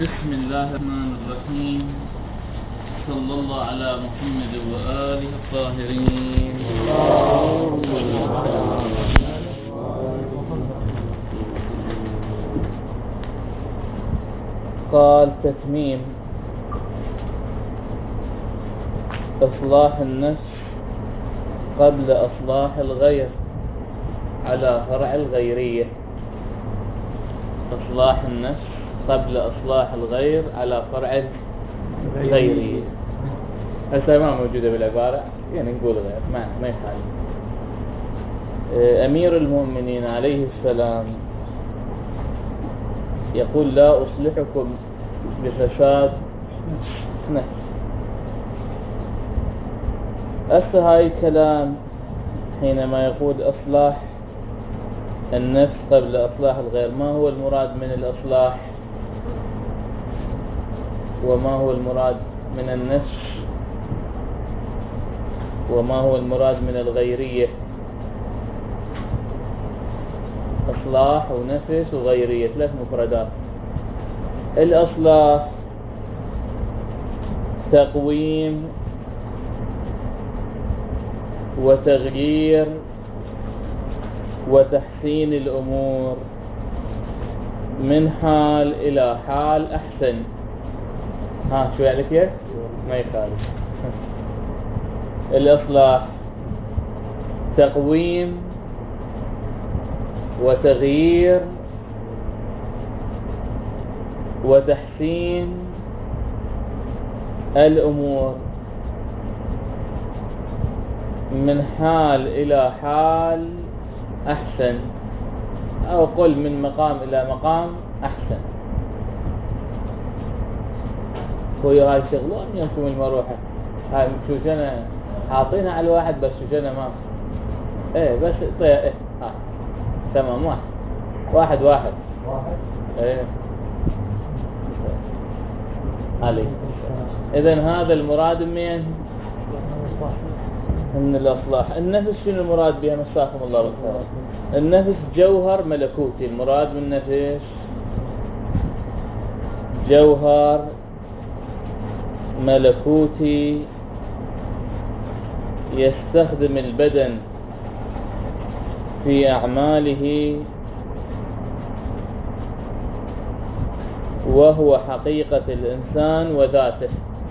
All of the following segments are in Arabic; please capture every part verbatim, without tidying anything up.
بسم الله الرحمن الرحيم. صلى الله على محمد وآله الطاهرين. قال تتميم إصلاح النفس قبل إصلاح الغير على فرع الغيرية. إصلاح النفس قبل إصلاح الغير على فرع الغيرية. هسه ما موجودة بالعبارة، يعني نقول غير ما ما يخالف. أمير المؤمنين عليه السلام يقول لا أصلحكم بفساد نفس. هسه هاي الكلام حينما يقول إصلاح النفس قبل إصلاح الغير، ما هو المراد من الإصلاح وما هو المراد من النفس وما هو المراد من الغيرية؟ إصلاح ونفس وغيرية ثلاث مفردات. الإصلاح تقويم وتغيير وتحسين الأمور من حال إلى حال أحسن. ها شو يعني كيف؟ ما يخالف. الإصلاح تقويم وتغيير وتحسين الأمور من حال إلى حال أحسن، أو قل من مقام إلى مقام أحسن. هو هاي الشغلة يمكن المروحة هاي شوشنا حاطينها على الواحد، بس شوشنا ما ايه بس طيب ايه ها تمام واحد واحد واحد واحد ايه علي. إذن هذا المراد من من الإصلاح. النفس شنو المراد بها؟ مساكم الله بالخير. النفس جوهر ملكوتي. المراد من النفس جوهر ملكوتي يستخدم البدن في أعماله، وهو حقيقة الإنسان وذاته.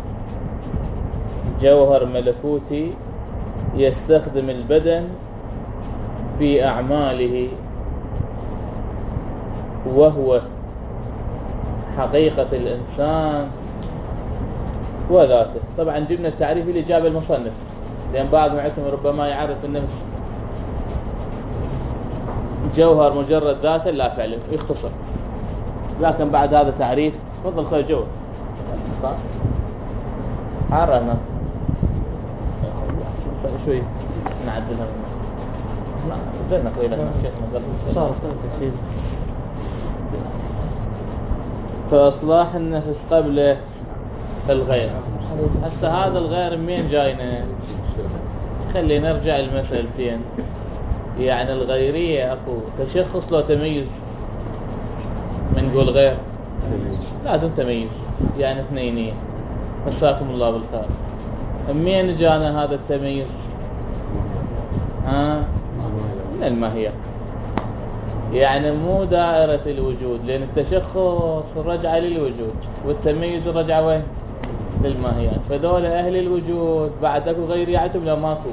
جوهر ملكوتي يستخدم البدن في أعماله، وهو حقيقة الإنسان وذاته. طبعا جبنا التعريف اللي جاب المصنف، لأن بعض معكم ربما يعرف النفس جوهر مجرد ذاته لا فعله يختصر، لكن بعد هذا تعريف. تفضل خير جوهر عرفنا شوي نعدلها بدنا قليلا شيخنا قبل. فإصلاح النفس قبل الغير. هسه هذا الغير مين جاينا؟ خلي نرجع المسألتين. يعني الغيرية اكو تشخص لو تميز؟ من نقول غير لازم تميز، يعني اثنينية. مساكم الله بالخير. مين جانا هذا التمييز؟ ها من الماهية، يعني مو دائرة الوجود، لأن التشخص رجع للوجود والتمييز رجع وين؟ للماهيات. فدول أهل الوجود بعد أكو غيرياتهم لا ماكو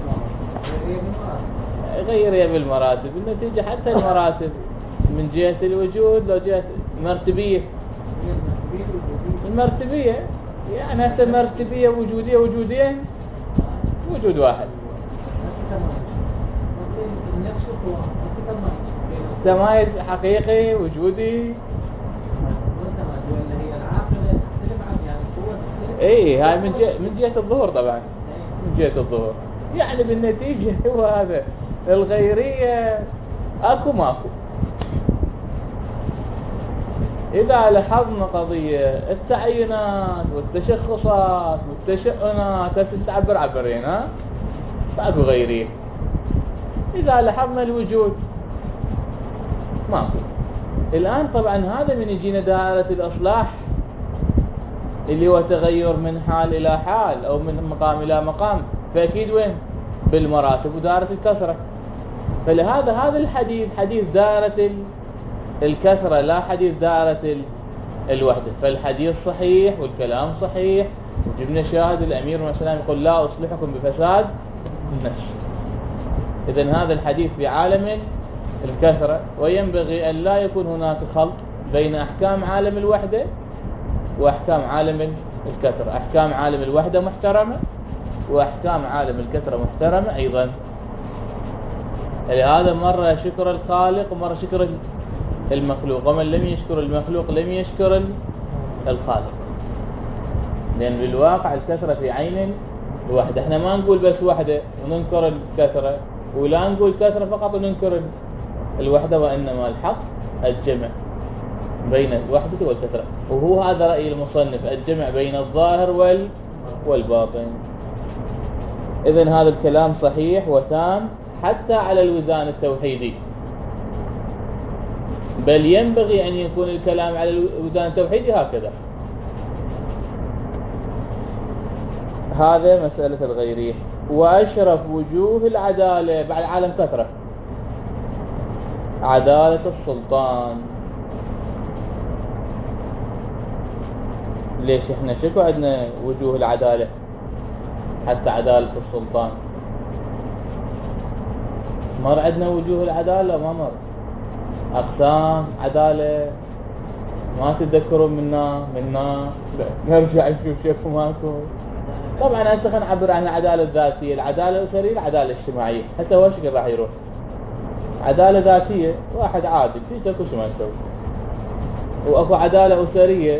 غيرية بالمراتب. النتيجة حتى المراتب من جهة الوجود لو جهة مرتبية، المرتبية يعني هسه مرتبية وجودية وجودية وجود واحد. تمايز حقيقي وجودي. اي هاي من جهة من جهة الظهور، طبعا من جهة الظهور. يعني بالنتيجة هو هذا الغيرية اكو ماكو. إذا لاحظنا قضية التعيينات والتشخصات والتشؤنات تعبر عبرين ها ماكو غيرية. إذا لاحظنا الوجود ماكو. الآن طبعا هذا من يجينا دائرة الإصلاح اللي هو تغير من حال إلى حال أو من مقام إلى مقام، فأكيد وين؟ بالمراتب ودائرة الكسرة. فلهذا هذا الحديث حديث دائرة الكسرة لا حديث دائرة الوحدة. فالحديث صحيح والكلام صحيح، وجبنا شاهد الأمير مثلا يقول لا أصلحكم بفساد النفس. إذن هذا الحديث في عالم الكسرة، وينبغي أن لا يكون هناك خلط بين أحكام عالم الوحدة وأحكام عالم الكسرة. أحكام عالم الوحدة محترمة، وأحكام عالم الكسرة محترمة أيضا. لهذا مرة شكر الخالق ومرة شكر المخلوق، ومن لم يشكر المخلوق لم يشكر الخالق، لأن بالواقع الكسرة في عين الوحدة. احنا ما نقول بس وحدة وننكر الكسرة، ولا نقول كسرة فقط وننكر الوحدة، وإنما الحق الجمع بين الوحدة والكسرة. وهو هذا رأي المصنف، الجمع بين الظاهر وال والباطن. إذن هذا الكلام صحيح وتام حتى على الوزان التوحيدي، بل ينبغي أن يكون الكلام على الوزان التوحيدي هكذا. هذا مسألة الغيرية. وأشرف وجوه العدالة بعد عالم كثرة عدالة السلطان. ليش احنا شكو عندنا وجوه العدالة حتى عدالة السلطان؟ مر عندنا وجوه العدالة ما مر؟ أقسام عدالة ما تتذكرون منا منا نرجع نشوف شكو ماكو. طبعا هسه خلينا نعبر عن العدالة الذاتية، العدالة الأسرية، العدالة الاجتماعية. حتى هو شكل راح يروح. عدالة ذاتية واحد عادل في شكو شو ما يسوي، واكو عدالة أسرية.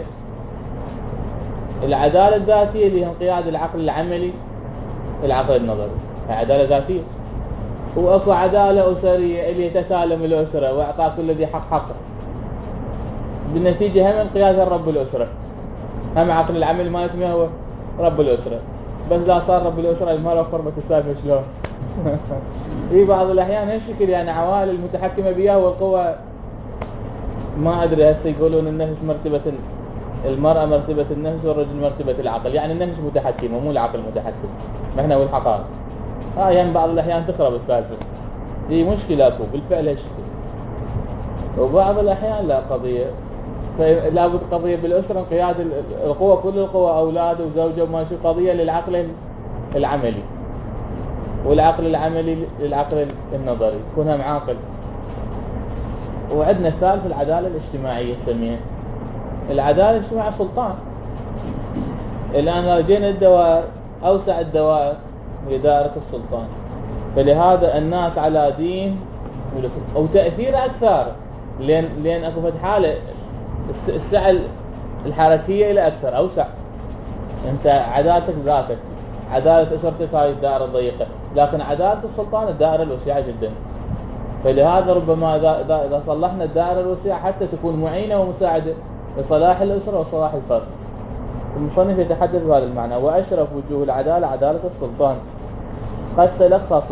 العدالة الذاتية اللي هي انقياد العقل العملي العقل النظري، هي عدالة ذاتية. واكو عدالة أسرية اللي هي تسالم الأسرة واعطاء كل ذي حق حقه، بالنتيجة هم انقياد رب الأسرة، هم عقل العمل مالتهم هو رب الأسرة. بس لا صار رب الأسرة المرأة خربت السالفة شلون؟ في بعض الأحيان هالشكل، يعني عوائل المتحكمة بها والقوة ما أدري. هسه يقولون النفس مرتبة المرأة مرتبة النفس والرجل مرتبة العقل، يعني النفس متحكمة مو العقل متحكم. ما احنا والحقائق ها يعني بعض الأحيان تخرب السالفة. هي مشكلة أكو بالفعل هالشكل، وبعض الأحيان لا قضية لا بد قضية بالأسرة انقياد القوة، كل القوة أولاد وزوجة وما شو، قضية للعقل العملي، والعقل العملي للعقل النظري، يكونها معاقل. وعندنا الثالث العدالة الاجتماعية نسميها. العدالة الاجتماعية سلطان. الآن رجينا الدوائر، أوسع الدوائر هي دائرة السلطان. فلهذا الناس على دين وتأثير أكثر، لأن لأن أكو فد حالة السعة الحركية إلى أكثر أوسع. أنت عدالتك بذاتك، عدالة أسرتك هاي الدائرة الضيقة، لكن عدالة السلطان الدائرة الوسيعة جدا. فلهذا ربما إذا إذا صلحنا الدائرة الوسيعة حتى تكون معينة ومساعدة لصلاح الأسرة وصلاح الفرد. المصنف يتحدث بهذا المعنى. وأشرف وجوه العدالة عدالة السلطان. قد تلخص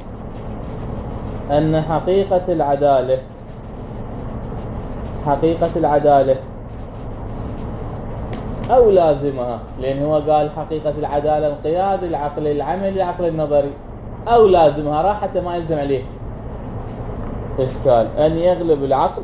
أن حقيقة العدالة حقيقة العدالة أو لازمها، لأن هو قال حقيقة العدالة انقياد العقل العملي العقل النظري، أو لازمها راح حتى ما يلزم عليه إشكال أن يغلب العقل.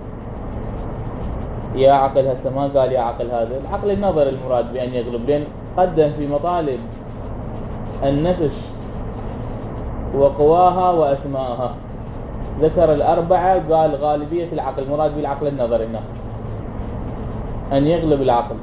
يا عقل هسه ما قال يا عقل، هذا العقل النظري المراد بأن يغلب، لأن قدم في مطالب النفس وقواها وأسمائها ذكر الأربعة، قال غالبية العقل مراد بالعقل النظري هنا أن يغلب العقل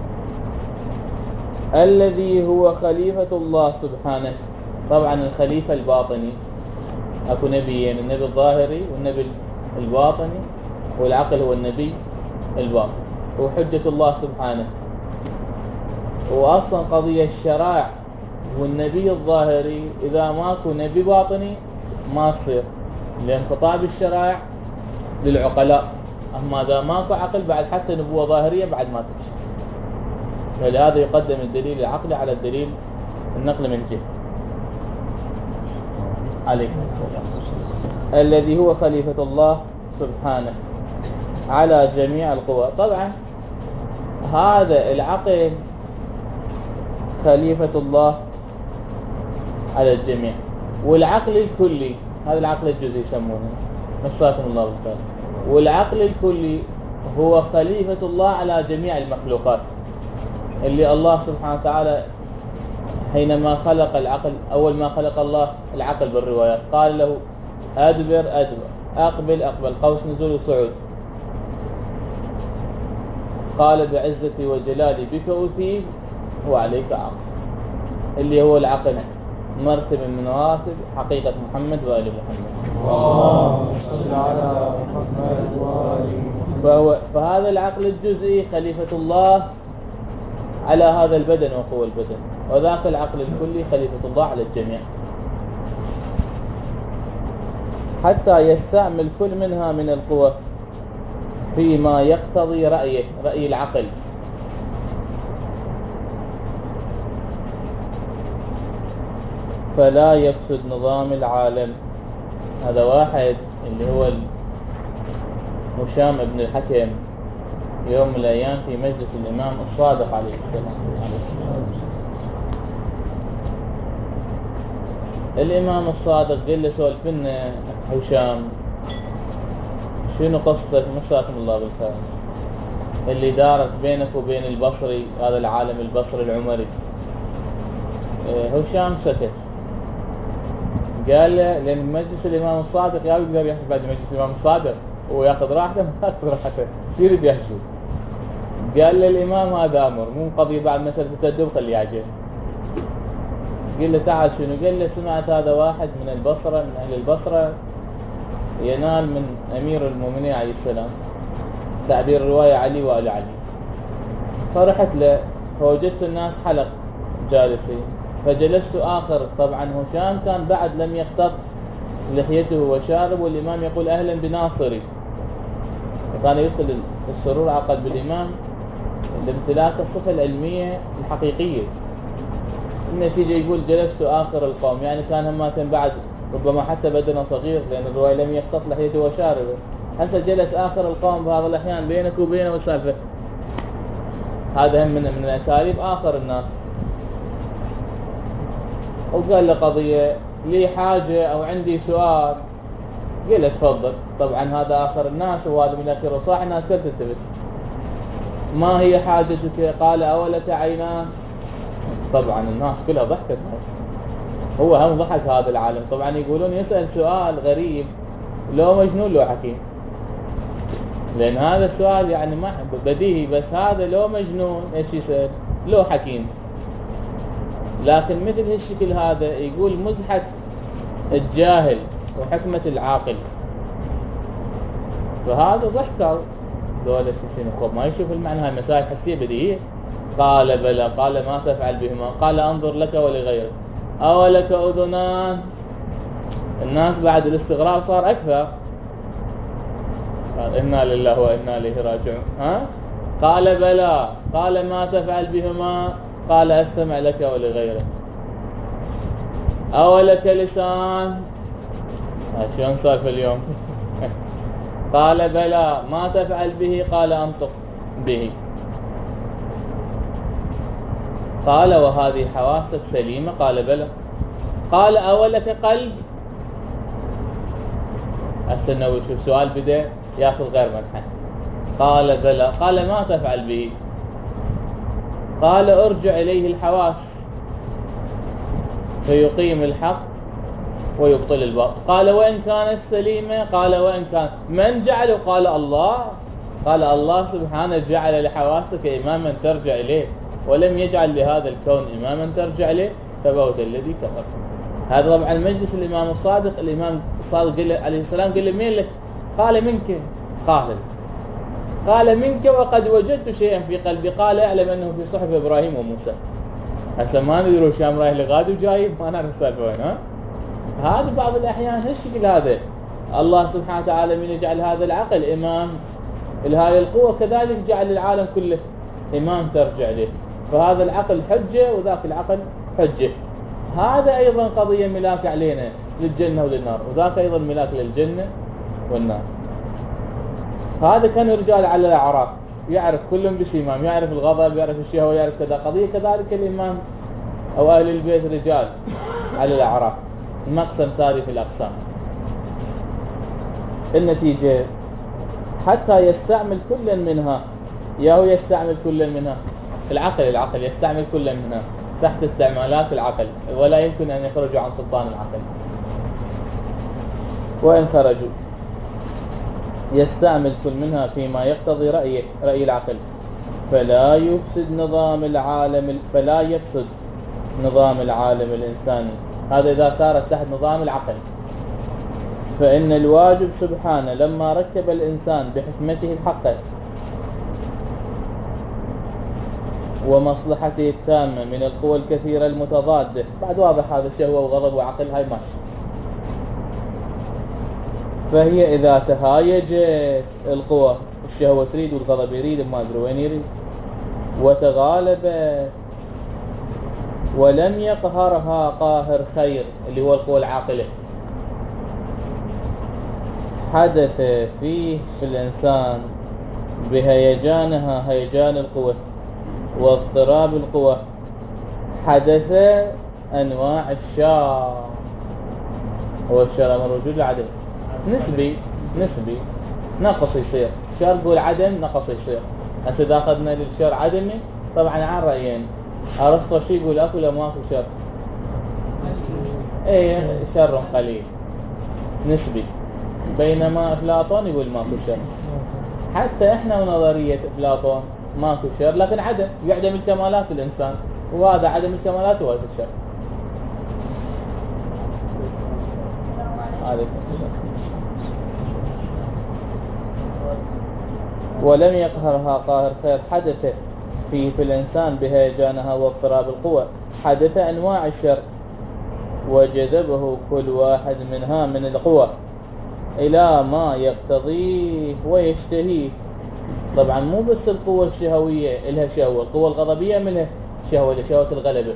الذي هو خليفة الله سبحانه. طبعا الخليفة الباطني أكو نبيين، النبي الظاهري والنبي الباطني، والعقل هو النبي الباطني وحجة الله سبحانه. وأصلا قضية الشرائع والنبي الظاهري إذا ماكو نبي باطني ما تصير، لأن خطاب الشرائع للعقلاء، أما إذا ماكو عقل بعد حتى نبوة ظاهرية بعد ما تمشي. فلهذا يقدم الدليل العقلي على الدليل النقل من جهة. عليكم السلام. الذي هو خليفة الله سبحانه على جميع القوى. طبعا هذا العقل خليفة الله على الجميع، والعقل الكلي هذا العقل الجزئي يسمونه، نساكم الله بالخير، والعقل الكلي هو خليفة الله على جميع المخلوقات. اللي الله سبحانه وتعالى حينما خلق العقل، أول ما خلق الله العقل بالروايات قال له أدبر أدبر، أقبل أقبل، قوس نزول وصعود. قال بعزتي وجلالي بك أثيب وعليك عقل، اللي هو العقل مرتبة من مراتب حقيقة محمد وآل محمد. اللهم صل على محمد وآل محمد. فهو فهذا العقل الجزئي خليفة الله على هذا البدن وقوى البدن، وذاك العقل الكلي خليفة الله على الجميع، حتى يستعمل كل منها من القوى فيما يقتضي رأيه، رأي العقل. فلا يفسد نظام العالم. هذا واحد اللي هو هشام بن الحكم يوم من الأيام في مجلس الإمام الصادق عليه السلام. الإمام الصادق قال له سولف لنا هشام شنو قصتك، مساكم الله بالخير، اللي دارت بينك وبين البصري، هذا العالم البصري العمري. هشام سكت، قال له لأن مجلس الإمام الصادق يا يقدر يحكي بعد مجلس الإمام الصادق وياخذ راحته ما ياخذ راحته، يريد يحكي. قال له الإمام هذا أمر، مو قضية بعد مسألة التأدب خليه يعجل. قال له تعال شنو؟ قال له سمعت هذا واحد من البصرة، من أهل البصرة، ينال من أمير المؤمنين عليه السلام، تعبير الرواية علي وآل علي. فرحت له فوجدت الناس حلق جالسين، فجلست آخر. طبعا هشام كان بعد لم يختط لحيته وشارب، والإمام يقول أهلا بناصري، وكان يدخل السرور على قلب الإمام لامتلاك الصفة العلمية الحقيقية. النتيجة يقول جلست آخر القوم، يعني كان هماتن بعد ربما حتى بدنه صغير، لأن الرواية لم يختط لحيته وشاربه، هسه جلس آخر القوم بعض الأحيان بينك وبينه والسالفة. هذا هم من من الأساليب آخر الناس. وقال له قضية لي حاجة أو عندي سؤال. قال له تفضل. طبعا هذا آخر الناس وهذا من آخر الصاح، الناس كلها تلتفت. ما هي حاجتك؟ قال أولك عينان. طبعا الناس كلها ضحكت، هو هم ضحك هذا العالم. طبعا يقولون يسأل سؤال غريب، لو مجنون لو حكيم، لأن هذا السؤال يعني ما بديهي، بس هذا لو مجنون ايش يسأل؟ لو حكيم. لكن مثل هالشكل هذا يقول مزحة الجاهل وحكمة العاقل، فهذا ضحكوا دولة شنو ما يشوف المعنى. هاي مسائل حسية بديهية. قال بلى. قال ما تفعل بهما؟ قال انظر لك ولغيرك. أولك أذنان؟ الناس بعد الاستغراب صار أكثر. قال إنا لله وإنا إليه راجعون. ها؟ قال بلى. قال ما تفعل بهما؟ قال أستمع لك ولغيرك. أولك لسان؟ شلون صار في اليوم؟ قال بلى. ما تفعل به؟ قال أنطق به. قال وهذه حواسك سليمة؟ قال بلى. قال أولك قلب؟ السنوي شو السؤال بدأ ياخذ غير منحة. قال بلى. قال ما تفعل به؟ قال ارجع إليه الحواس فيقيم الحق ويبطل الباطل. قال وإن كانت سليمة؟ قال وإن كان. من جعله؟ قال الله. قال الله سبحانه جعل لحواسك إماما ترجع إليه، ولم يجعل لهذا الكون إماما ترجع إليه، فبوت الذي كفر. هذا طبعا مجلس الإمام الصادق. الإمام الصادق قال عليه السلام قال له مين لك؟ قال منك. قال قال منك وقد وجدت شيئا في قلبي. قال اعلم أنه في صحف إبراهيم وموسى. هسه ما ندري شام رايح لغادي وجاي، ما نعرف السالفة وين. ها هذا بعض الأحيان هالشكل هذا. الله سبحانه وتعالى من يجعل هذا العقل إمام لهذه القوة، كذلك جعل العالم كله إمام ترجع له. فهذا العقل حجة وذاك العقل حجة. هذا أيضا قضية ملاك علينا للجنة وللنار، وذاك أيضا ملاك للجنة والنار. هذا كانوا رجال على الأعراف يعرف كل بسيمام، يعرف الغضب، يعرف الشهوة، يعرف كذا قضية. كذلك الإمام أو أهل البيت رجال على الأعراف، المقسم ساري في الأقسام. النتيجة حتى يستعمل كل منها، يا هو يستعمل كل منها العقل العقل يستعمل كل منها تحت استعمالات العقل، ولا يمكن أن يخرجوا عن سلطان العقل. وإن خرجوا يستعمل كل منها فيما يقتضي رأيه رأي العقل، فلا يفسد نظام العالم فلا يفسد نظام العالم الإنساني. هذا إذا صارت تحت نظام العقل. فإن الواجب سبحانه لما ركب الإنسان بحكمته الحقة ومصلحته التامة من القوى الكثيرة المتضادة، بعد واضح هذا شهوة وغضب وعقل، هاي ماشي. فهي إذا تهايجت القوى، الشهوة تريد والغضب يريد، ما أدري وين يريد، وتغالبت ولم يقهرها قاهر خير اللي هو القوى العاقلة، حدث فيه في الإنسان بهيجانها هيجان القوى واضطراب القوى، حدث أنواع الشر. هو الشر أمر وجود العدم نسبي نسبي نقص يصير شر، قول عدم نقص يصير. هسه إذا أخذنا للشر عدمي طبعا عن رأيين، أرسطو شي يقول أكو لا ماكو شر، إيه شر قليل نسبي، بينما أفلاطون يقول ماكو شر. حتى إحنا ونظرية أفلاطون ماكو شر، لكن عدم يعدم الكمالات الإنسان، وهذا عدم الكمالات هو الشر. عليكم السلام. ولم يقهرها قاهر خير، حدث فيه في الإنسان بهيجانها واضطراب القوى، حدث أنواع الشر وجذبه كل واحد منها من القوى إلى ما يقتضيه ويشتهيه. طبعا مو بس القوة الشهوية إلها شهوة، القوة الغضبية منها شهوة لشهوة الغلبة،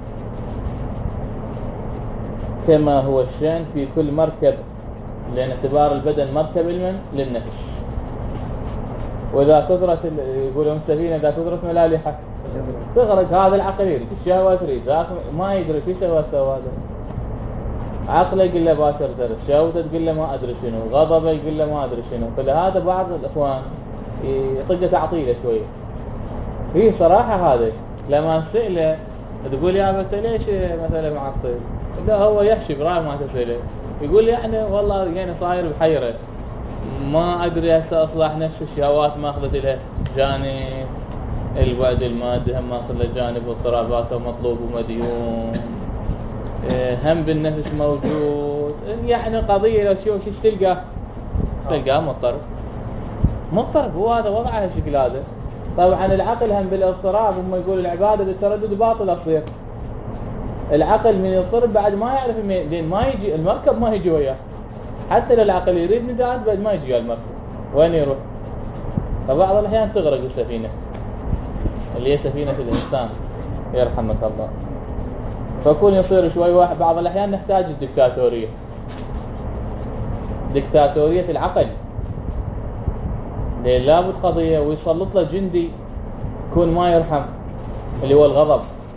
كما هو الشأن في كل مركب، لأن اعتبار البدن مركب المن للنفس. وإذا كثرت يقولون سفينة إذا كثرت ملالحة تغرق. هذا العقل يريد الشهوة تريد، ذاك ما يدري في شهوة سوى هذا. عقله يقول له باشر درس، شهوته تقول له ما أدري شنو، غضبه يقول له ما أدري شنو. فلهذا بعض الإخوان يطق تعطيله شوية. هي صراحة هذا لما نسأله تقول يا بس ليش مثلا معصب؟ لا هو يحشي برأي ما تسأله، يقول يعني والله يعني صاير بحيرة، ما أدري هسه أصلح نفس الشهوات ما أخذت لها جانب البعد المادي، هم أخذ له جانب اضطرابات ومطلوب ومديون، هم بالنفس موجود. يعني قضية لو شو شو تلقاه تلقاه مضطرب مضطرب، هو هذا وضعه الشكل هذا. طبعا العقل هم بالاضطراب، هم يقول العبادة بالتردد باطل تصير. العقل من يضطرب بعد ما يعرف لين ما يجي المركب ما يجي وياه، حتى لو العقل يريد نداد بعد ما يجي المركب وين يروح؟ فبعض الأحيان تغرق السفينة اللي هي سفينة الإنسان يرحمك الله. فكون يصير شوي واحد بعض الأحيان نحتاج الدكتاتورية، دكتاتورية العقل، لأن لابد قضية ويسلط له جندي يكون ما يرحم اللي هو الغضب،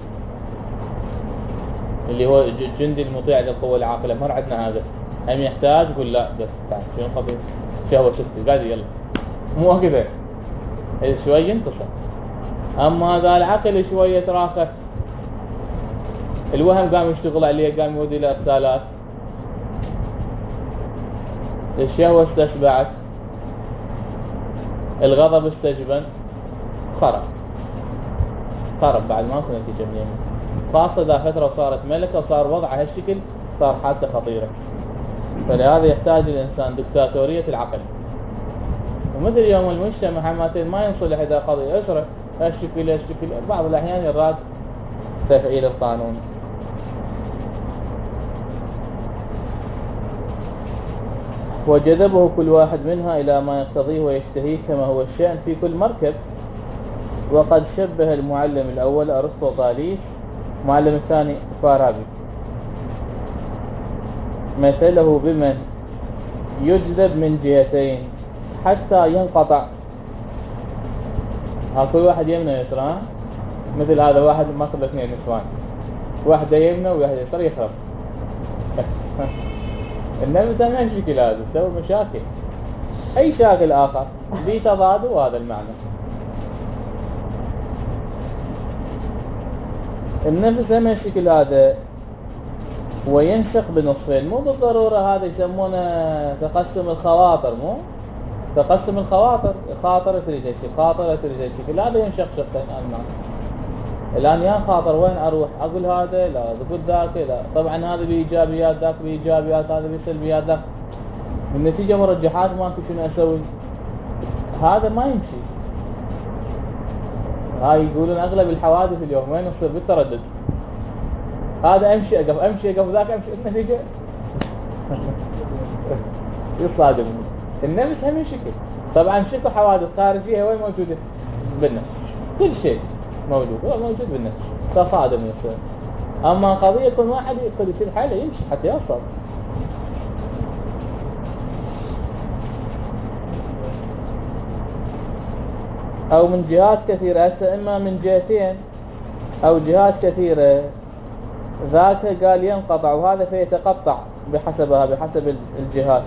اللي هو الجندي المطيع للقوة العاقلة. مر عندنا هذا هم يحتاج يقول لا بس تعال شنو قضية شهوة شفتي قاعد يلا مو كذا شوي ينتصر. أما هذا العقل شوية تراخى، الوهم قام يشتغل عليه، قام يودي له إرسالات، الشهوة استشبعت، الغضب استجبن، خرب خرب بعد ما كنا نتيجة من يمين، خاصة إذا فترة صارت ملكة وصار وضعها هالشكل صار حادثة خطيرة. فلهذا يحتاج الإنسان دكتاتورية العقل. ومثل يوم المجتمع ما ينصلح إذا قضية أسرة هالشكل هالشكل، بعض الأحيان يراد تفعيل القانون. وجذبه كل واحد منها إلى ما يقتضيه ويشتهيه كما هو الشأن في كل مركب. وقد شبه المعلم الأول أرسطو طاليس، المعلم الثاني فارابي، مثله بمن يجذب من جهتين حتى ينقطع ها كل واحد يمنى يسران، مثل هذا واحد ماخذ اثنين نسوان، واحدة يمنى وواحدة يسار يخرب. النفس ما يشكل هذا تسوي مشاكل، أي شاكل آخر بتضاد وهذا المعنى. النفس ما يشكل هذا وينشق بنصفين، مو بالضرورة هذا يسمونه تقسم الخواطر، مو تقسم الخواطر، خاطر تريد شيء، خاطر تريد شيء، هذا ينشق شقين المعنى. الآن يا خاطر وين أروح أقول هذا لا أقول ذاك لا، طبعا هذا بإيجابيات ذاك بإيجابيات هذا بسلبيات ذاك، النتيجة مرجحات ما في شنو أسوي، هذا ما يمشي. هاي يقولون أغلب الحوادث اليوم وين تصير بالتردد، هذا أمشي أقف أمشي أقف ذاك أمشي، النتيجة يصادمون. النفس هم شكل، طبعا شكل حوادث خارجية وين موجودة؟ بالنفس، كل شيء موجود هو موجود بالنفس، تصادم يصير. أما قضية يكون واحد يقدر يصير حاله يمشي حتى يوصل. أو من جهات كثيرة، هسه إما من جهتين أو جهات كثيرة، ذاك قال ينقطع وهذا فيتقطع بحسبها بحسب الجهات.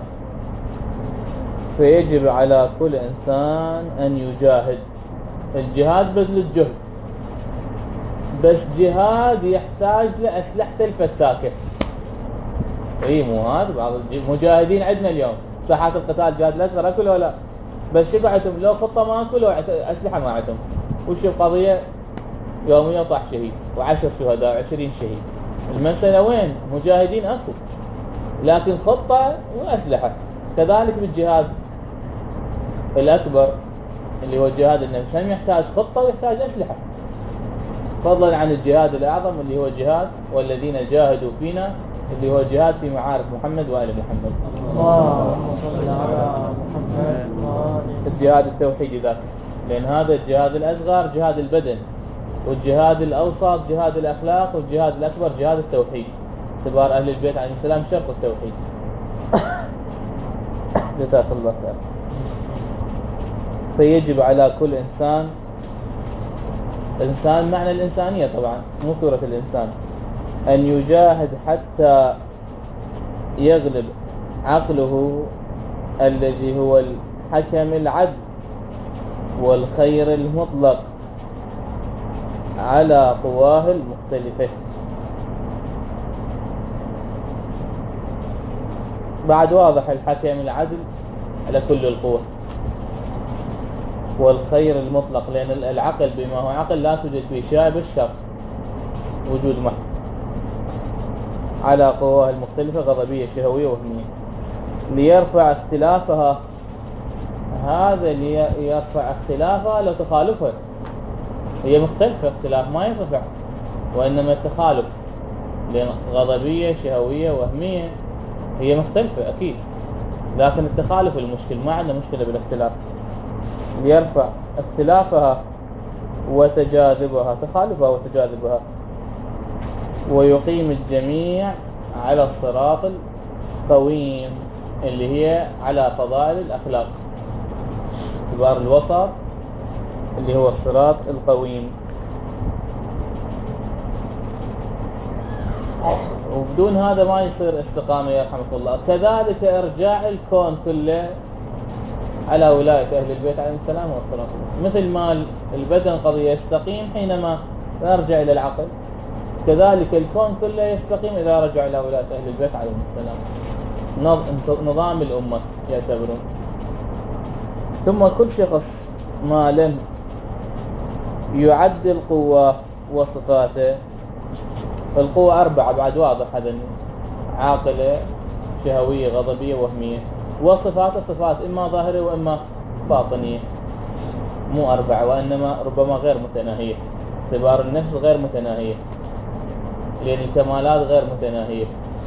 فيجب على كل إنسان أن يجاهد. الجهاد بذل الجهد، بس جهاد يحتاج لأسلحة الفتاكة. اي مو هذا بعض المجاهدين عندنا اليوم ساحات القتال جهاد الأصغر أكل ولا بس شبعتهم، لو خطة ما أكل أسلحة ما عندهم. وش القضية؟ يوميا طاح شهيد وعشر شهداء وعشرين شهيد. المسألة وين؟ مجاهدين أكو لكن خطة وأسلحة. كذلك بالجهاد الأكبر اللي هو الجهاد النفس هم يحتاج خطة ويحتاج أسلحة، فضلا عن الجهاد الأعظم اللي هو جهاد والذين جاهدوا فينا، اللي هو جهاد في معارك محمد وآل محمد. اللهم صل على محمد وآل الجهاد التوحيدي ذاك، لأن هذا الجهاد الأصغر جهاد البدن، والجهاد الأوسط جهاد الأخلاق، والجهاد الأكبر جهاد التوحيد، اعتبار أهل البيت عليه السلام شرط التوحيد. جزاك الله خير. فيجب على كل إنسان، إنسان معنى الإنسانية طبعا مو صورة الإنسان، أن يجاهد حتى يغلب عقله الذي هو الحكم العدل والخير المطلق على قواه المختلفة. بعد واضح الحكم العدل على كل القوى والخير المطلق، لأن العقل بما هو عقل لا توجد فيه شيء بالشر وجود محض، على قواه المختلفة غضبية شهوية وهمية، ليرفع اختلافها. هذا ليرفع اختلافها لو تخالفها، هي مختلفة اختلاف ما يرفع وإنما التخالف، لأن غضبية شهوية وهمية هي مختلفة أكيد، لكن التخالف المشكل، ما عندنا مشكلة بالاختلاف. ليرفع اختلافها وتجاذبها، تخالفها وتجاذبها، ويقيم الجميع على الصراط القويم اللي هي على فضائل الأخلاق، اعتبار الوسط اللي هو الصراط القويم. وبدون هذا ما يصير استقامة يرحمك الله. كذلك ارجاع الكون كله على ولاية أهل البيت عليهم السلام والصلاة، مثل ما البدن قضية يستقيم حينما يرجع إلى العقل، كذلك الكون كله يستقيم إذا رجع إلى ولاية أهل البيت عليهم السلام. نظام الأمة يعتبرون. ثم كل شخص ما لم يعدل قوة وصفاته، القوة أربعة بعد واضح هذا، عاقلة شهوية غضبية وهمية، وصفاته صفات إما ظاهرة وإما باطنية، مو أربعة وإنما ربما غير متناهية، اعتبار النفس غير متناهية لأن الكمالات غير متناهية.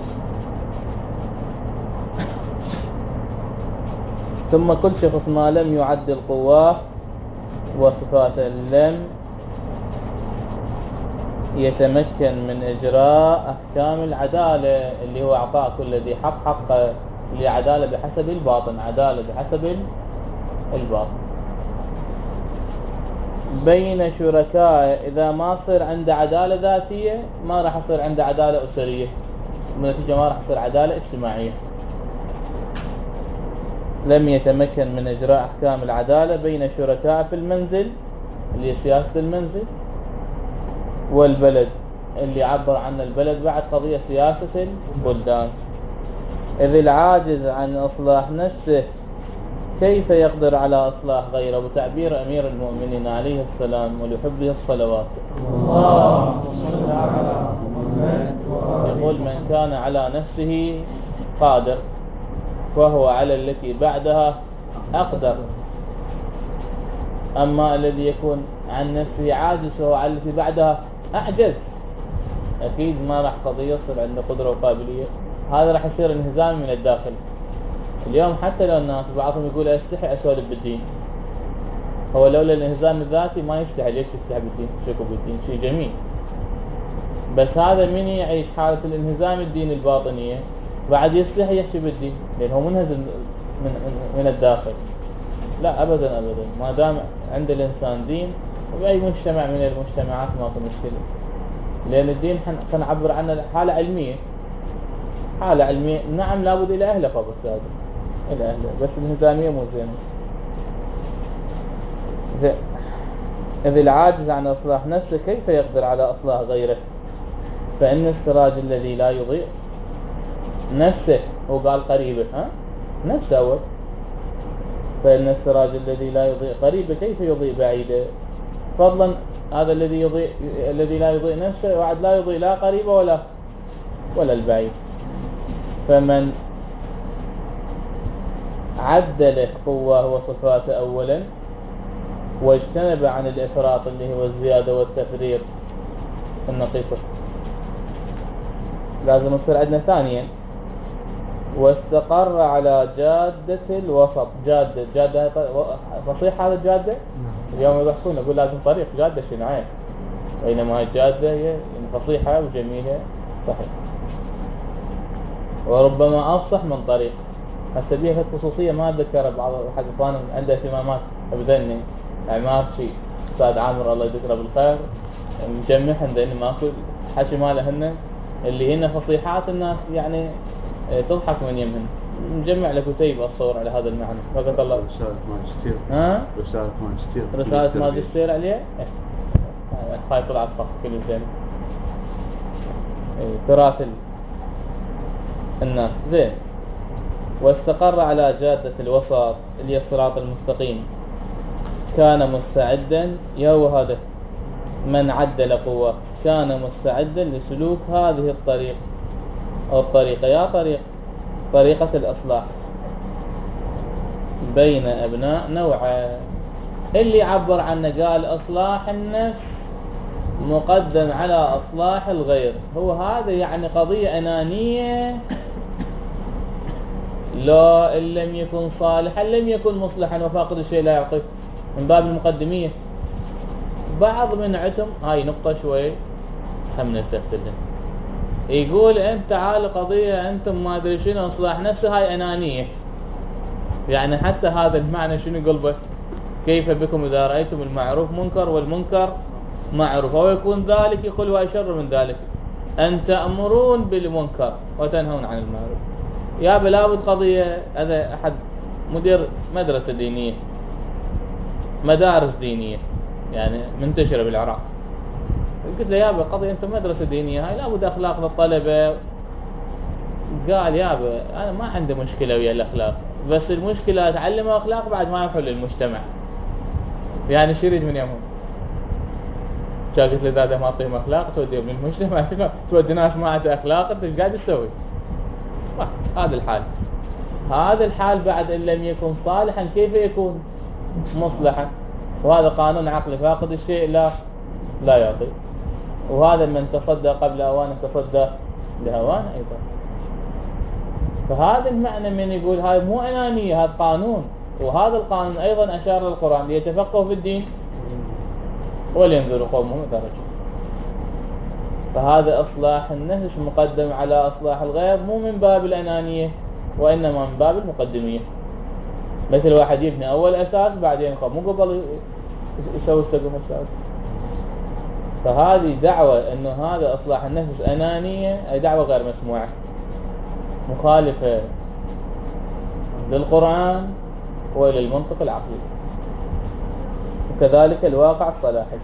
ثم كل شخص ما لم يعدل قواه وصفاته لم يتمكن من إجراء أحكام العدالة، اللي هو أعطاء كل ذي حق حقه، اللي عدالة بحسب الباطن، عدالة بحسب الباطن. بين شركاء إذا ما صير عنده عدالة ذاتية ما راح يصير عنده عدالة أسرية، بالنتيجة ما راح يصير عدالة اجتماعية. لم يتمكن من إجراء أحكام العدالة بين شركاء في المنزل اللي هي سياسة المنزل، والبلد اللي عبر عن البلد بعد قضية سياسة البلدان. إذ العاجز عن إصلاح نفسه كيف يقدر على إصلاح غيره؟ بتعبير أمير المؤمنين عليه السلام ولحبه الصلوات، اللهم صل على محمد يقول: من كان على نفسه قادر وهو على التي بعدها أقدر. أما الذي يكون عن نفسه عاجز وهو على التي بعدها أعجز، أكيد ما راح قضية يصير عنده قدرة وقابلية، هذا راح يصير انهزام من الداخل. اليوم حتى لو الناس بعضهم يقول أستحي أسولف بالدين، هو لولا الانهزام الذاتي ما يستحي. ليش يستحي بالدين؟ شكو بالدين شيء جميل، بس هذا من يعيش حالة الانهزام الديني الباطنية بعد يستحي يحكي بالدين لأنه منهزم من, من الداخل. لا أبدا أبدا، ما دام عند الإنسان دين وبأي مجتمع من المجتمعات ما في مشكلة، لأن الدين حنعبر عنه حالة علمية. حالة علمية نعم لابد إلى أهله فضل هذا إلى أهله، بس الانهزامية مو زينة. إذ العاجز عن إصلاح نفسه كيف يقدر على إصلاح غيره؟ فإن السراج الذي لا يضيء نفسه، هو قال قريبه، ها نفسه أول، فإن السراج الذي لا يضيء قريبه كيف يضيء بعيده؟ فضلا هذا الذي يضيء الذي لا يضيء نفسه وعد لا يضيء لا قريبه ولا ولا البعيد. فمن عدل قوة وصفاته أولا واجتنب عن الإفراط اللي هو الزيادة والتفريط النقيصة، لازم يصير عندنا ثانيا واستقر على جادة الوسط. جادة جادة فصيح هذا الجادة. اليوم يضحكون يقول لازم طريق جادة شنو عين، بينما الجادة هي فصيحة وجميلة صحيح، وربما أفصح من طريق. هسه بيها خصوصية ما أتذكر، بعض حق إخواننا عنده اهتمامات بذني عمار شيء أستاذ عامر الله يذكره بالخير مجمع عندنا ماكو حكي مالهن اللي هن فصيحات الناس يعني تضحك من يمهن، مجمع له كتيب الصور على هذا المعنى. فقط الله رسالة ماجستير. ها رسالة ماجستير رسالة ماجستير عليه خايف طلع الصف كل زين تراث الناس زين. واستقر على جادة الوسط اللي هي الصراط المستقيم، كان مستعدا يو هذا من عدل قوة كان مستعدا لسلوك هذه الطريق أو الطريقة يا طريق طريقة الإصلاح بين أبناء نوعه. اللي عبر عنه قال إصلاح النفس مقدم على إصلاح الغير، هو هذا يعني قضية أنانية. لا إن لم يكن صالحا لم يكن مصلحا وفاقد الشيء لا يعطيه، من باب المقدمية. بعض من عتم هاي نقطة شوي هم نلتفت لها، يقول انت تعال قضية انتم ما ادري شنو اصلاح نفسه، هاي انانية. يعني حتى هذا المعنى شنو قلبه؟ كيف بكم اذا رأيتم المعروف منكر والمنكر معروف، او يكون ذلك يقول واشر من ذلك ان تأمرون بالمنكر وتنهون عن المعروف. يا بلابد قضية، هذا احد مدير مدرسة دينية مدارس دينية يعني منتشرة بالعراق، قلت له يابا قضية انت مدرسة دينية هاي لابد اخلاق للطلبة. قال يابا انا ما عندي مشكلة ويا الاخلاق، بس المشكلة اتعلموا اخلاق بعد ما يحل المجتمع. يعني شو يريد من يومهم؟ شا قلت له اذا ما اعطيهم اخلاق توديهم للمجتمع، تودي ناس ما عندها اخلاق انت ايش قاعد تسوي؟ هذا الحال. هذا الحال بعد ان لم يكن صالحا كيف يكون مصلحا؟ وهذا قانون عقلي، فاقد الشيء لا لا يعطي. وهذا من تصدى قبل اوانه تصدى لهوانه ايضا. فهذا المعنى من يقول هاي مو انانيه، هذا قانون، وهذا القانون ايضا اشار للقران ليتفقهوا في الدين ولينذروا قومهم اذا رجعوا. فهذا اصلاح النفس مقدم على اصلاح الغير، مو من باب الانانيه وانما من باب المقدميه. مثل واحد يبني اول اساس بعدين قام، مو قبل يسوي السقف السادس. فهذه دعوة انه هذا اصلاح النفس انانية، اي دعوة غير مسموعة مخالفة للقرآن والى المنطق العقلي، وكذلك الواقع الصلاحي.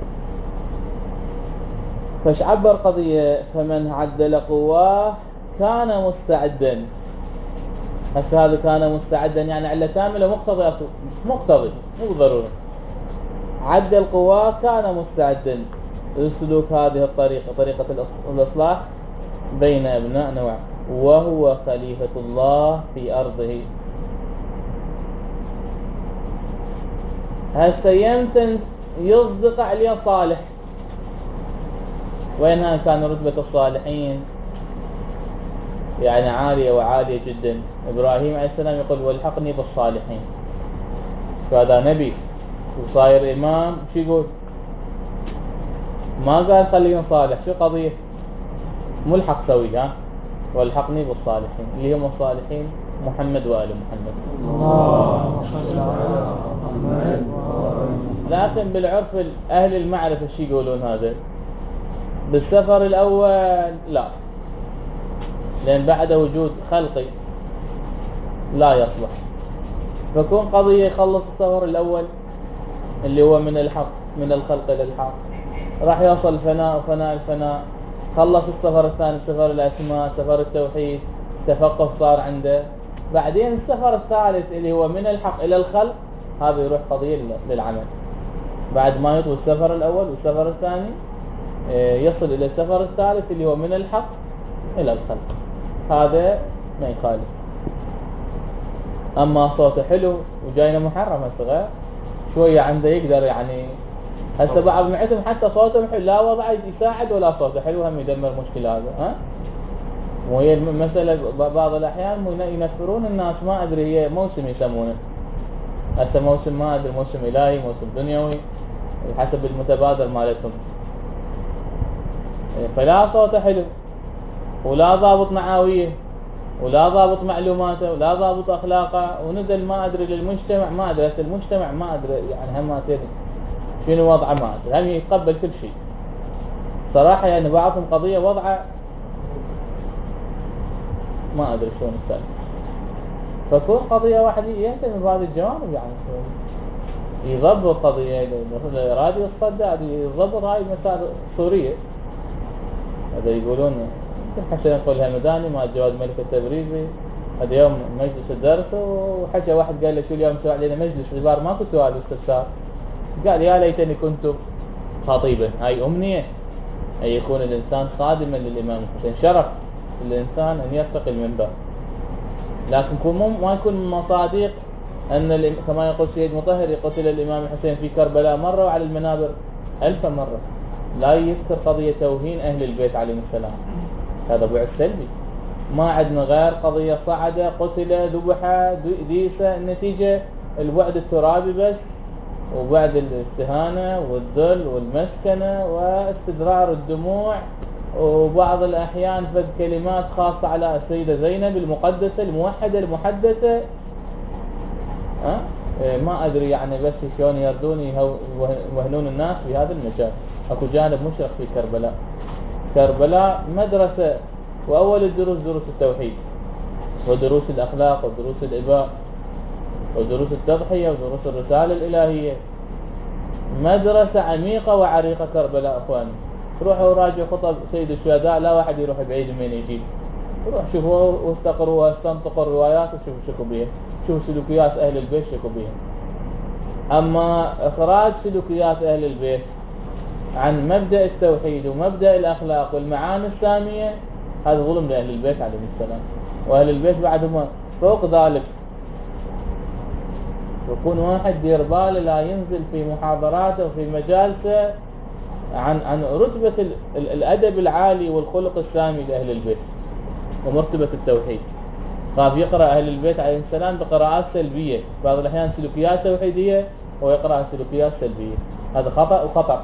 فايش عبر قضية فمن عدل قواه كان مستعدا. هسه هذا كان مستعدا يعني علة كاملة مقتضي، مش مقتضي مو ضروري. عدل قواه كان مستعدا لسلوك هذه الطريقة، طريقة الإصلاح بين أبناء نوع، وهو خليفة الله في أرضه. هسه يمتن يصدق عليه صالح، وينها كان رتبة الصالحين يعني عالية وعالية جدا. إبراهيم عليه السلام يقول والحقني بالصالحين، فهذا نبي وصاير إمام. شو يقول؟ ما قال خليهم صالح، شو قضية؟ ملحق سوي، ها والحقني بالصالحين اللي هم الصالحين محمد وآل محمد. اللهم صل على محمد. لكن بالعرف أهل المعرفة شو يقولون؟ هذا بالسفر الأول لا، لأن بعد وجود خلقي لا يصلح. فكون قضية يخلص السفر الأول اللي هو من الحق، من الخلق إلى الحق، راح يوصل الفناء وفناء الفناء. خلص السفر الثاني، سفر الأسماء، سفر التوحيد، تفقه صار عنده. بعدين السفر الثالث اللي هو من الحق إلى الخلق، هذا يروح قضية للعمل. بعد ما يطوي السفر الأول والسفر الثاني يصل إلى السفر الثالث اللي هو من الحق إلى الخلق. هذا ما يخالف. أما صوته حلو وجاينا محرم صغير شوية عنده يقدر يعني. هسه بعض معتهم حتى صوته حلو لا وضع يساعد ولا صوته حلو هم يدمر مشكلة. هذا ها مو هي المسألة. بعض الأحيان ينفرون الناس، ما أدري هي موسم يسمونه. هسه موسم ما أدري موسم إلهي موسم دنيوي حسب المتبادر مالتهم. فلا صوته حلو ولا ضابط معاوية ولا ضابط معلوماته ولا ضابط أخلاقه، ونزل ما أدري للمجتمع، ما أدري المجتمع ما أدري يعني هم أدري شنو وضعه، ما أدري هم يتقبل كل شيء صراحة. يعني بعضهم قضية وضعه ما أدري شلون السالفة. فكون قضية واحدة يهتم بهذه الجوانب يعني يضبط قضية الإرادة الصدع يضبط هاي المسائل الصورية. هذا يقولون حتى نقولها مداني مع جواد ملك التبريزي. هذا يوم مجلس الدرس وحكى واحد قال له شو اليوم سوى علينا مجلس غبار ماكو سؤال استفسار. قال يا ليتني كنت خطيبا. هاي أمنية أن يكون الإنسان خادما للإمام الحسين. شرف الإنسان أن يرتقي المنبر، لكن ما يكون من مصادق أن كما يقول سيد مطهر قتل الإمام الحسين في كربلاء مرة وعلى المنابر ألف مرة. لا يذكر قضية توهين أهل البيت عليهم السلام، هذا بعد سلبي. ما عندنا غير قضية صعدة قتل ذبح ديسة، النتيجة البعد الترابي بس، وبعد الاستهانة والذل والمسكنة واستدرار الدموع، وبعض الأحيان فد كلمات خاصة على السيدة زينب المقدسة الموحدة المحدثة. أه؟ ما أدري يعني بس شلون يردون يوهنون الناس في هذا المجال. أكو جانب مشرق في كربلاء. كربلاء مدرسة، وأول الدروس دروس التوحيد ودروس الأخلاق ودروس الإباء ودروس التضحية ودروس الرسالة الإلهية. مدرسة عميقة وعريقة كربلاء أخواني. روحوا راجعوا خطب سيد الشهداء، لا واحد يروح بعيد من يجي. روح شوفوا واستقروا واستنطقوا الروايات وشوفوا شكوا بيها، شوفوا سلوكيات أهل البيت شكوا بيها. أما إخراج سلوكيات أهل البيت عن مبدأ التوحيد ومبدأ الأخلاق والمعاني السامية هذا ظلم لأهل البيت عليهم السلام. وأهل البيت بعدهم فوق ذلك. يكون واحد دير باله لا ينزل في محاضراته وفي مجالسه عن عن رتبة الأدب العالي والخلق السامي لأهل البيت ومرتبة التوحيد. خاف يقرأ أهل البيت عليهم السلام بقراءات سلبية، بعض الأحيان سلوكيات توحيدية ويقرأ سلوكيات سلبية. هذا خطأ وخطأ.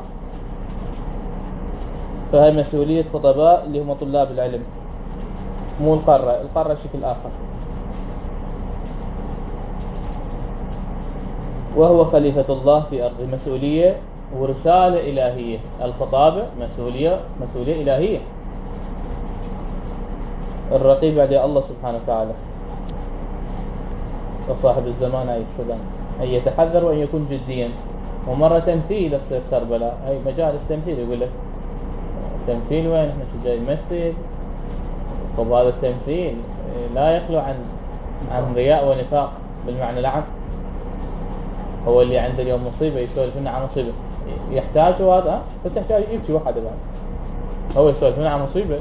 فهي مسؤولية خطباء اللي هم طلاب العلم، مو القارة. القارة شكل آخر. وهو خليفة الله في أرض، مسؤولية ورسالة إلهية. الخطابة مسؤولية مسؤولية إلهية. الرقيب بعد الله سبحانه وتعالى وصاحب الزمان عليه السلام، أن يتحذر وأن يكون جديا. ومرة تمثيل في كربلاء، أي مجال التمثيل، يقول لك تمثيل وين؟ احنا شو جاي نمثل؟ طب هذا التمثيل لا يخلو عن عن رياء ونفاق بالمعنى العام. هو اللي عنده اليوم مصيبة يسولف لنا عن مصيبة، يحتاج هذا، فتحتاج يبكي واحد بعد هو يسولف لنا عن مصيبة.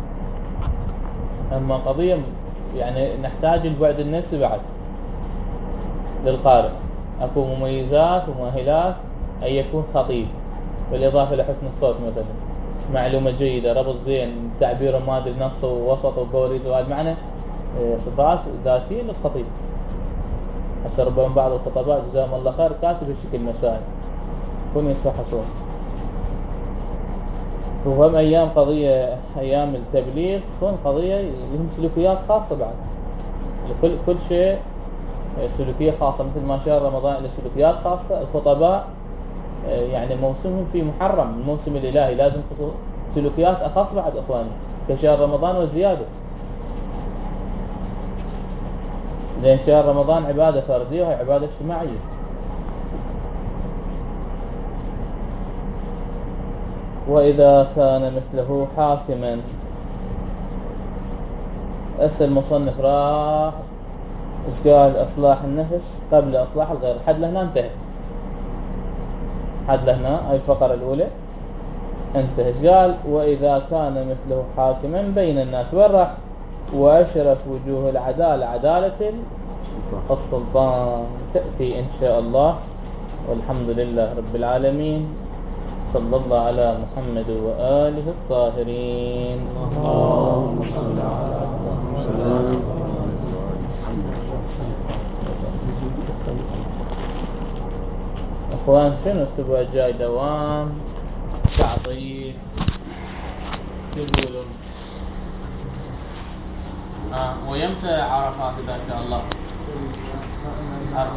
أما قضية يعني نحتاج البعد النفسي بعد للقارئ. أكو مميزات ومؤهلات أن يكون خطيب، بالإضافة لحسن الصوت مثلا، معلومة جيدة، ربط زين، تعبير ما أدري نص ووسط وبوريز، وهذا معنى صفات ذاتية للخطيب. حتى ربما بعض الخطباء جزاهم الله خير كاتب بشكل مسائل يكون يتفحصون. وهم أيام قضية أيام التبليغ تكون قضية لهم سلوكيات خاصة بعد، لكل كل شيء سلوكية خاصة. مثل ما شهر رمضان له سلوكيات خاصة، الخطباء يعني موسمهم في محرم، الموسم الإلهي لازم سلوكيات أخص بعد إخواني كشهر رمضان وزيادة، لأن شهر رمضان عبادة فردية وعبادة اجتماعية. وإذا كان مثله حاكما، أسأل المصنف راح إيش قال؟ إصلاح النفس قبل إصلاح الغير. حد لهنا انتهى، حد لهنا هاي الفقرة الأولى انتهى. قال وإذا كان مثله حاكما بين الناس، وين راح؟ وأشرف وجوه العدالة عدالة السلطان، تأتي إن شاء الله. والحمد لله رب العالمين، صلى الله على محمد وآله الطاهرين. اللهم صل على محمد. أخوان شنو الأسبوع الجاي؟ دوام، تعطيل، شو يقولون؟ آه ويمتى عرفات إذا شاء الله؟